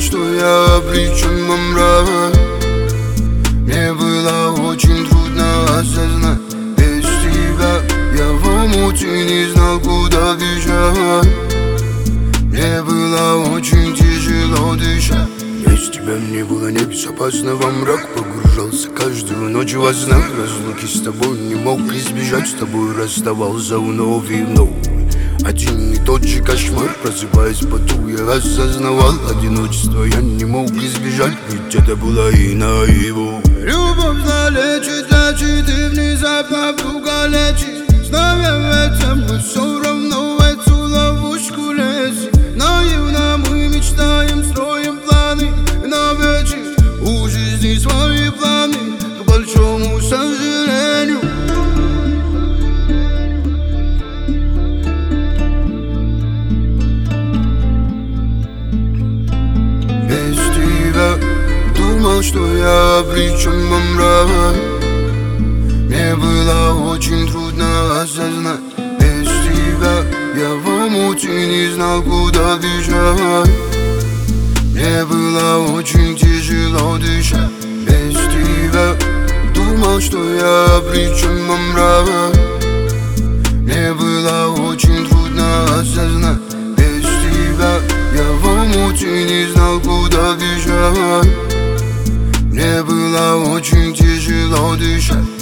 что я обречен на мрак. Мне было очень трудно осознать, без тебя я в омуте не знал, куда бежать. Мне было очень тяжело дышать. Без тебя мне было небезопасно, во мрак погружался каждую ночь во снах. Разлуки с тобой не мог избежать, с тобой расставался вновь и вновь. Один и тот же кошмар, просыпаясь в поту, я осознавал одиночество, я не мог избежать, ведь это было и наяву. Любовь залечит, лечит и внезапно вдруг лечит. Знаем это, мы все равно в эту ловушку лезем. Наивно мы мечтаем, строим планы на вечер. У жизни свои планы, к большому сожалению. Без тебя думал, что я обречен на мрак. Мне было очень трудно осознать, без тебя я в омуте не знал, куда бежать. Мне было очень тяжело дышать, без тебя думал, что я обречен на мрак. Мне было очень трудно осознать, без тебя я в омуте не знал, куда бежать. Мне было очень тяжело дышать.